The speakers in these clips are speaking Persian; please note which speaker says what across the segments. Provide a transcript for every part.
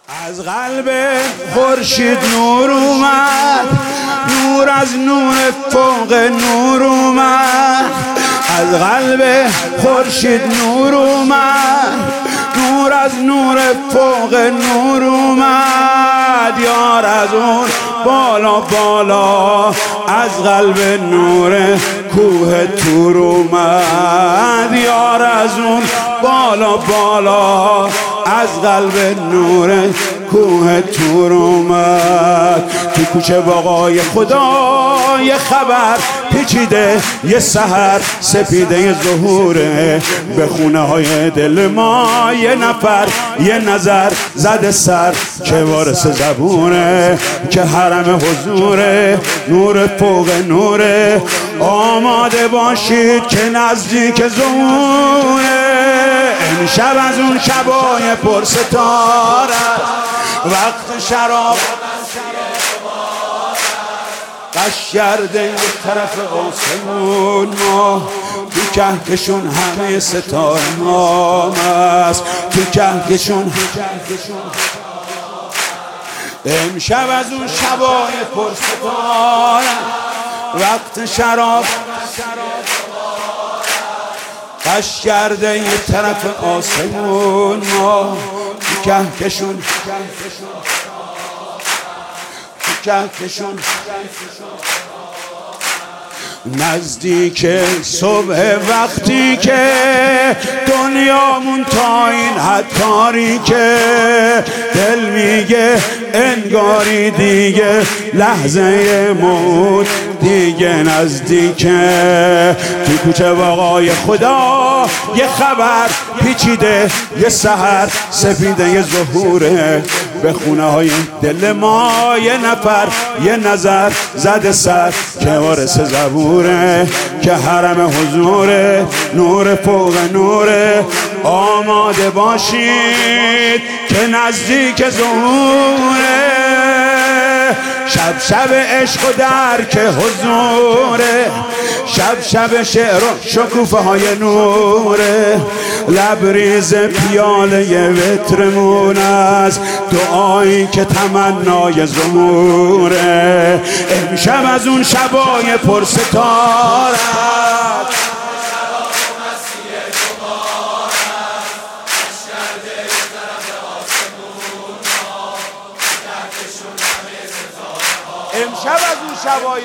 Speaker 1: از قلب خورشید نور اومد، نور از نور فوق نور اومد. از قلب خورشید نور اومد، نور از نور فوق نور اومد. یار از اون بالا بالا از قلب نور کوه تور اومد. یار از اون بالا بالا از قلب نور کوه تور اومد. تو کوچه باغای خدا یه خبر پیچیده، یه سحر سپیده ظهوره. به خونه های دل ما یه نفر یه نظر زده سر که وارث زبونه، که حرم حضوره، نور فوق نوره. آماده باشید که نزدیک ظهوره. امشب از اون شبای پرستاره، وقت شراب قش کرده یه طرف آسمون ما. تو کهکشون همه ستاره نام است، تو کهکشون. امشب از اون شبای پرستاره، وقت شراب قش کرده یه طرف آسمون ما. تو کهکشون نزدیک صبح، وقتی که دنیامون تا این حد تاریکه. دل میگه انگاری دیگه لحظه موت دیگه نزدیکه. تو کوچه باغای خدا یه خبر پیچیده، یه سحر سپیده ظهوره. به خونه های دل ما یه نفر یه نظر زده سر که وارث زبوره، که حرم حضوره، نور فوق نوره. آماده باشید که نزدیک ظهوره. شب شب عشق و درک حضوره، شب شب شعر و شکوفه های نوره. لبریز پیاله وترمون است، دعایی که تمنای ظهوره. امشب از اون شبای پرستاره، امشب از اون شبای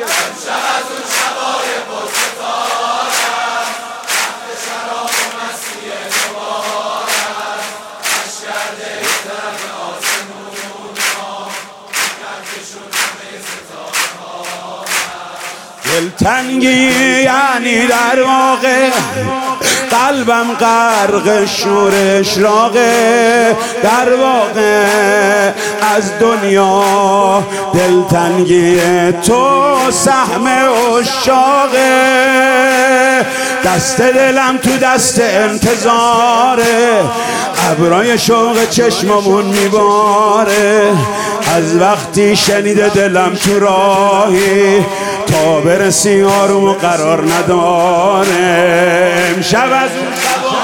Speaker 1: دلتنگی یعنی در واقع قلبم غرق شور اشراقه. در واقع از دنیا دلتنگی تو سهم عشاقه. دست دلم تو دست انتظاره، ابرای شوق چشممون میباره. از وقتی شنیده دلم تو راهی، تا برسی آروم و قرار نداره. امشب از اون